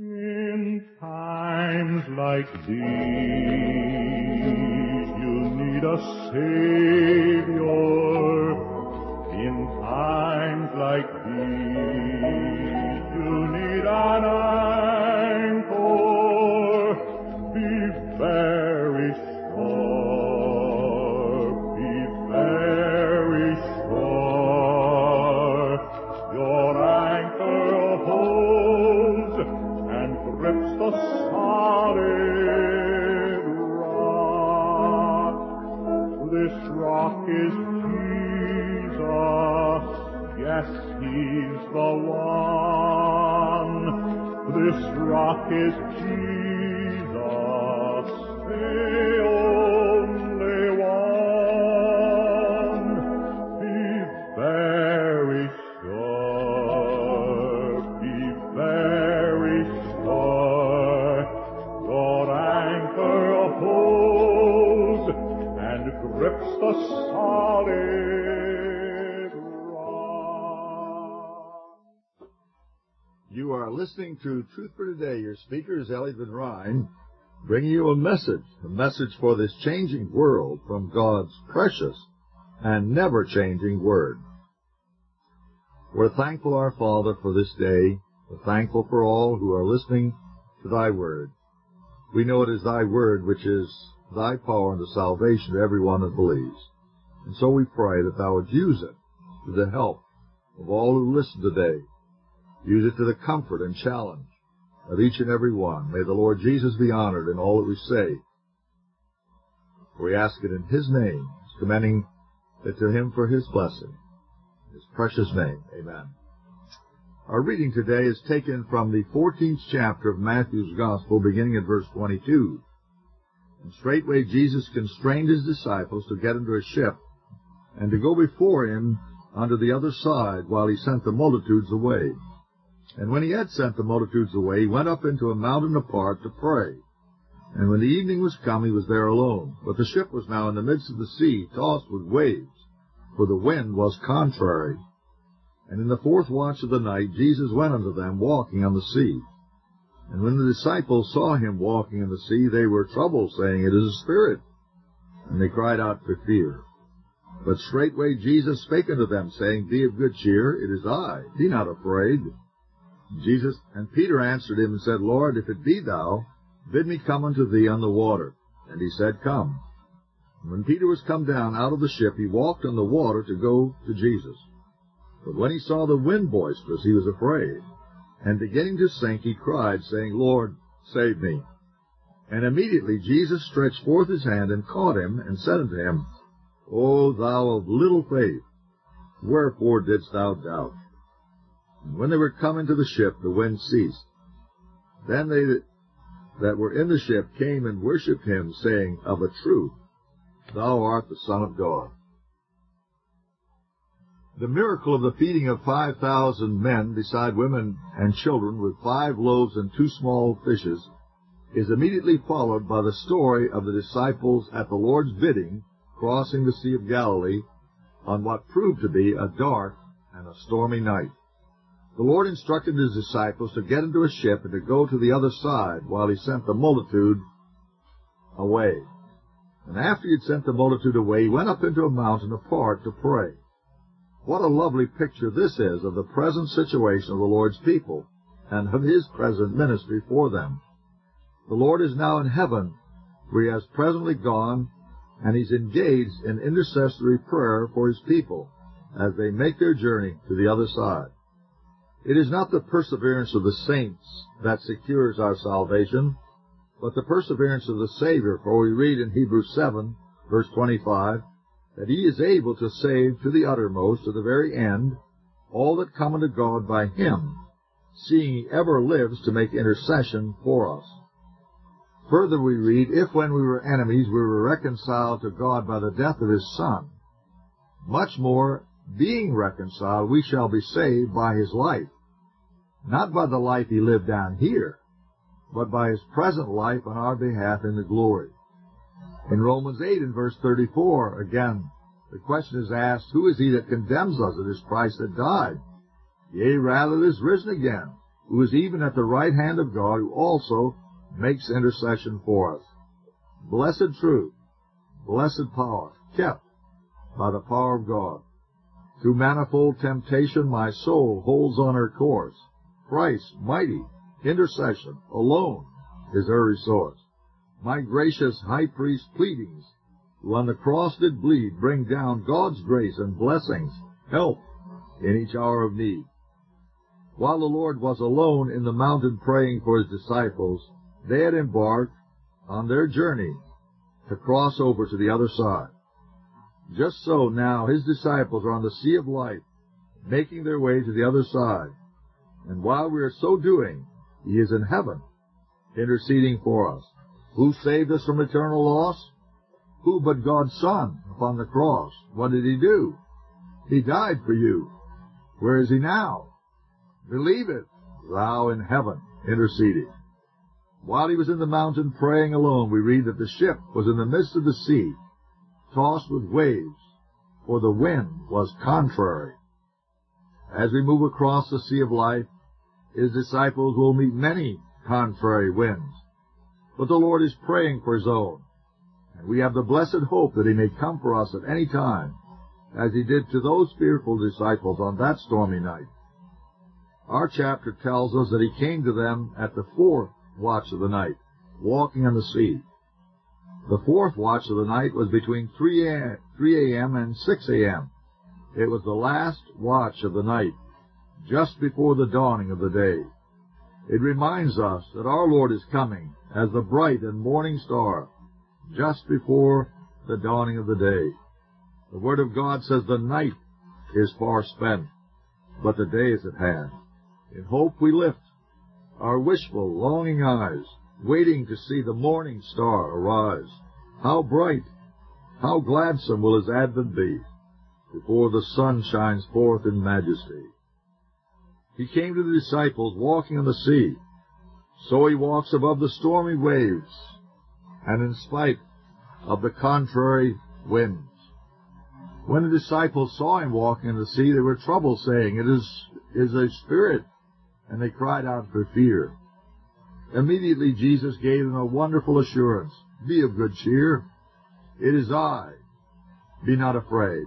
In times like these, you need a Savior. In times like these, you need an anchor. Be very sure, be very sure. Your anchor holds and grips the solid rock. This rock is Jesus, yes, He's the one. This rock is Jesus, the only one. Be very sure, be very sure. Your anchor holds and grips the solid rock. You are listening to Truth for Today. Your speaker is Elliot Van Ryn, bringing you a message for this changing world from God's precious and never-changing Word. We're thankful, our Father, for this day. We're thankful for all who are listening to Thy Word. We know it is Thy Word which is Thy power unto salvation to everyone that believes. And so we pray that Thou would use it to the help of all who listen today. Use it to the comfort and challenge of each and every one. May the Lord Jesus be honored in all that we say. We ask it in His name, commending it to Him for His blessing. In His precious name, amen. Our reading today is taken from the 14th chapter of Matthew's Gospel, beginning at verse 22. And straightway Jesus constrained His disciples to get into a ship and to go before Him unto the other side while He sent the multitudes away. And when He had sent the multitudes away, He went up into a mountain apart to pray. And when the evening was come, He was there alone. But the ship was now in the midst of the sea, tossed with waves, for the wind was contrary. And in the fourth watch of the night Jesus went unto them, walking on the sea. And when the disciples saw Him walking on the sea, they were troubled, saying, It is a spirit. And they cried out for fear. But straightway Jesus spake unto them, saying, Be of good cheer, it is I, be not afraid. Jesus and Peter answered Him and said, Lord, if it be Thou, bid me come unto Thee on the water. And He said, Come. And when Peter was come down out of the ship, he walked on the water to go to Jesus. But when he saw the wind boisterous, he was afraid. And beginning to sink, he cried, saying, Lord, save me. And immediately Jesus stretched forth His hand and caught him, and said unto him, O thou of little faith, wherefore didst thou doubt? And when they were come into the ship, the wind ceased. Then they that were in the ship came and worshipped Him, saying, Of a truth, Thou art the Son of God. The miracle of the feeding of 5,000 men, beside women and children, with 5 loaves and 2 small fishes, is immediately followed by the story of the disciples at the Lord's bidding, crossing the Sea of Galilee on what proved to be a dark and a stormy night. The Lord instructed His disciples to get into a ship and to go to the other side while He sent the multitude away. And after He had sent the multitude away, He went up into a mountain apart to pray. What a lovely picture this is of the present situation of the Lord's people and of His present ministry for them. The Lord is now in heaven, where He has presently gone, and He's engaged in intercessory prayer for His people as they make their journey to the other side. It is not the perseverance of the saints that secures our salvation, but the perseverance of the Savior, for we read in Hebrews 7, verse 25, that He is able to save to the uttermost, to the very end, all that come unto God by Him, seeing He ever lives to make intercession for us. Further we read, If when we were enemies we were reconciled to God by the death of His Son, much more, being reconciled, we shall be saved by His life, not by the life He lived down here, but by His present life on our behalf in the glory. In Romans 8 and verse 34, again, the question is asked, Who is he that condemns us? It is Christ that died. Yea, rather it is risen again, who is even at the right hand of God, who also makes intercession for us. Blessed truth, blessed power, kept by the power of God. Through manifold temptation my soul holds on her course. Christ's mighty intercession alone is her resource. My gracious high priest pleadings, who on the cross did bleed, bring down God's grace and blessings, help in each hour of need. While the Lord was alone in the mountain praying for his disciples, they had embarked on their journey to cross over to the other side. Just so now his disciples are on the sea of life, making their way to the other side. And while we are so doing, he is in heaven, interceding for us. Who saved us from eternal loss? Who but God's Son upon the cross? What did he do? He died for you. Where is he now? Believe it, thou in heaven, interceding. While he was in the mountain praying alone, we read that the ship was in the midst of the sea, tossed with waves, for the wind was contrary. As we move across the sea of life, his disciples will meet many contrary winds. But the Lord is praying for his own, and we have the blessed hope that he may come for us at any time, as he did to those fearful disciples on that stormy night. Our chapter tells us that he came to them at the fourth watch of the night, walking on the sea. The fourth watch of the night was between 3 a.m. and 6 a.m. It was the last watch of the night, just before the dawning of the day. It reminds us that our Lord is coming as the bright and morning star, just before the dawning of the day. The Word of God says the night is far spent, but the day is at hand. In hope we lift our wishful, longing eyes, waiting to see the morning star arise. How bright, how gladsome will his advent be, before the sun shines forth in majesty. He came to the disciples walking on the sea. So he walks above the stormy waves, and in spite of the contrary winds. When the disciples saw him walking in the sea, they were troubled, saying, "It is a spirit," and they cried out for fear. Immediately Jesus gave them a wonderful assurance. "Be of good cheer. It is I. Be not afraid."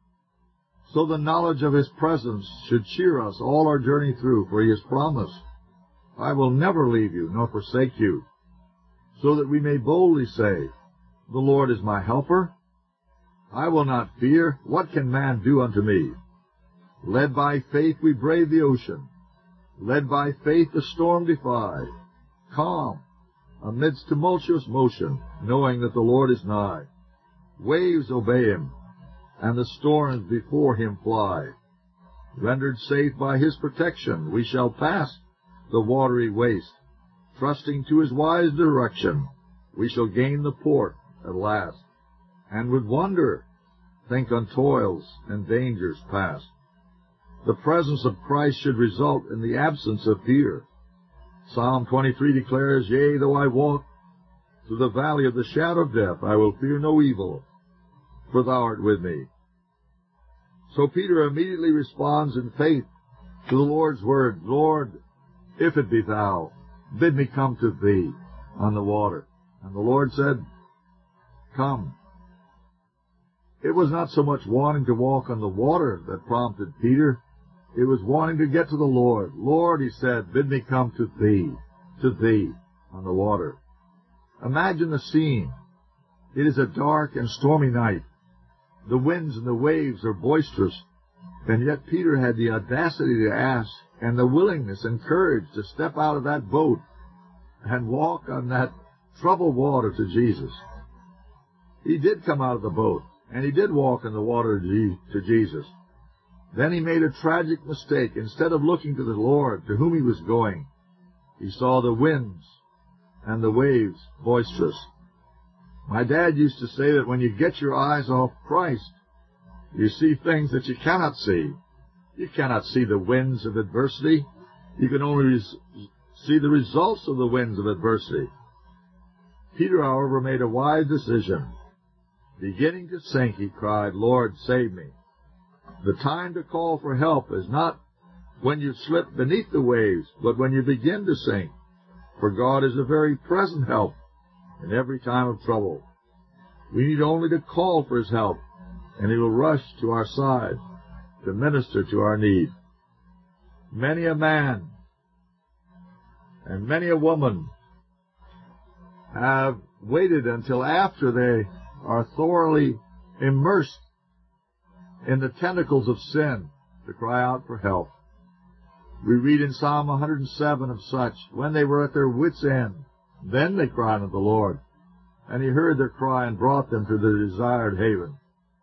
So the knowledge of his presence should cheer us all our journey through, for he has promised, "I will never leave you nor forsake you," so that we may boldly say, "The Lord is my helper. I will not fear. What can man do unto me?" Led by faith we brave the ocean. Led by faith the storm defy. Calm amidst tumultuous motion, knowing that the Lord is nigh. Waves obey him, and the storms before him fly. Rendered safe by his protection, we shall pass the watery waste. Trusting to his wise direction, we shall gain the port at last, and with wonder think on toils and dangers past. The presence of Christ should result in the absence of fear. Psalm 23 declares, "Yea, though I walk through the valley of the shadow of death, I will fear no evil, for thou art with me." So Peter immediately responds in faith to the Lord's word, "Lord, if it be thou, bid me come to thee on the water." And the Lord said, "Come." It was not so much wanting to walk on the water that prompted Peter. It was wanting to get to the Lord. "Lord," he said, "bid me come to thee on the water." Imagine the scene. It is a dark and stormy night. The winds and the waves are boisterous, and yet Peter had the audacity to ask, and the willingness and courage to step out of that boat and walk on that troubled water to Jesus. He did come out of the boat, and he did walk in the water to Jesus. Then he made a tragic mistake. Instead of looking to the Lord, to whom he was going, he saw the winds and the waves boisterous. My dad used to say that when you get your eyes off Christ, you see things that you cannot see. You cannot see the winds of adversity. You can only see the results of the winds of adversity. Peter, however, made a wise decision. Beginning to sink, he cried, "Lord, save me." The time to call for help is not when you slip beneath the waves, but when you begin to sink. For God is a very present help in every time of trouble. We need only to call for His help, and He will rush to our side to minister to our need. Many a man and many a woman have waited until after they are thoroughly immersed in the tentacles of sin to cry out for help. We read in Psalm 107 of such, when they were at their wits' end, then they cried unto the Lord, and He heard their cry and brought them to the desired haven.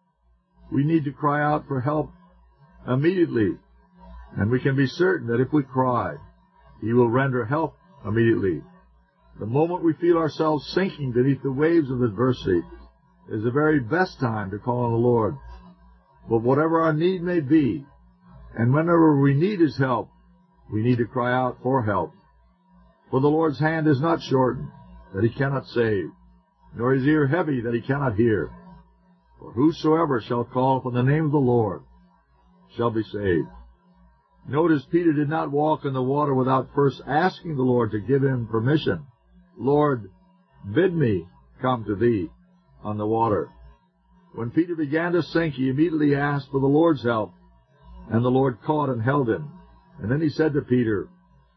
We need to cry out for help immediately, and we can be certain that if we cry, He will render help immediately. The moment we feel ourselves sinking beneath the waves of adversity is the very best time to call on the Lord. But whatever our need may be, and whenever we need His help, we need to cry out for help. For the Lord's hand is not shortened, that He cannot save, nor His ear heavy, that He cannot hear. For whosoever shall call upon the name of the Lord shall be saved. Notice Peter did not walk in the water without first asking the Lord to give him permission. Lord, bid me come to Thee on the water. When Peter began to sink, he immediately asked for the Lord's help, and the Lord caught and held him. And then He said to Peter,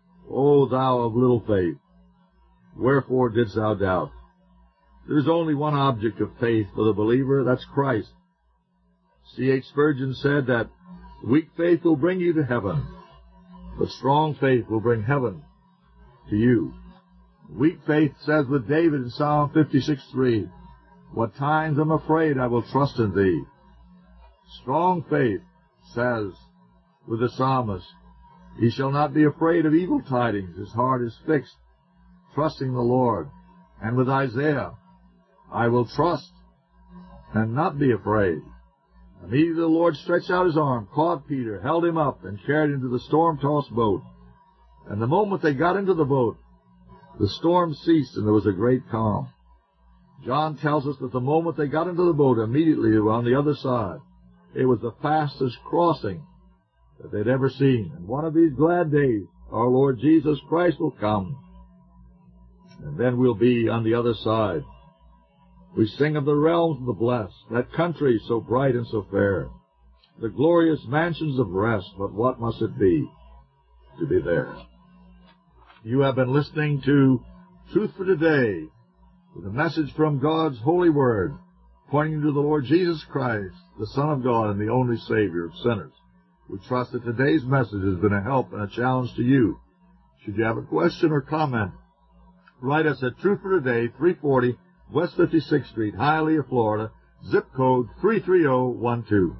O thou of little faith, wherefore didst thou doubt? There is only one object of faith for the believer, that's Christ. C.H. Spurgeon said that weak faith will bring you to heaven, but strong faith will bring heaven to you. Weak faith says with David in Psalm 56:3, what times I'm afraid I will trust in Thee. Strong faith says with the psalmist, he shall not be afraid of evil tidings. His heart is fixed, trusting the Lord. And with Isaiah, I will trust and not be afraid. Immediately the Lord stretched out His arm, caught Peter, held him up, and carried him to the storm-tossed boat. And the moment they got into the boat, the storm ceased and there was a great calm. John tells us that the moment they got into the boat, immediately they were on the other side. It was the fastest crossing that they'd ever seen. And one of these glad days, our Lord Jesus Christ will come, and then we'll be on the other side. We sing of the realms of the blessed, that country so bright and so fair, the glorious mansions of rest, but what must it be to be there? You have been listening to Truth for Today, with a message from God's holy word, pointing to the Lord Jesus Christ, the Son of God and the only Savior of sinners. We trust that today's message has been a help and a challenge to you. Should you have a question or comment, write us at Truth for Today, 340 West 56th Street, Hialeah, Florida, zip code 33012.